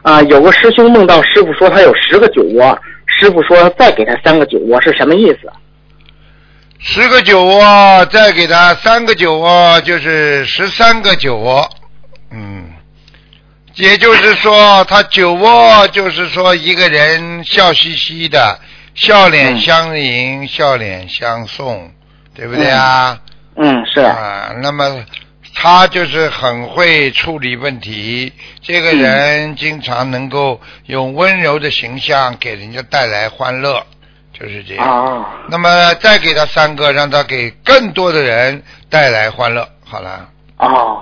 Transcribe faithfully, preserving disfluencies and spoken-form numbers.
啊，有个师兄梦到师傅说他有十个酒窝，师傅说再给他三个酒窝，是什么意思？ 十个酒窝，再给他三个酒窝，就是十三个酒窝。嗯，也就是说，他酒窝就是说一个人笑嘻嘻的，笑脸相迎，嗯、笑脸相送，对不对啊？ 嗯，嗯是啊。那么他就是很会处理问题，这个人经常能够用温柔的形象给人家带来欢乐，就是这样。 哦。 那么再给他三个，让他给更多的人带来欢乐。好了。 哦。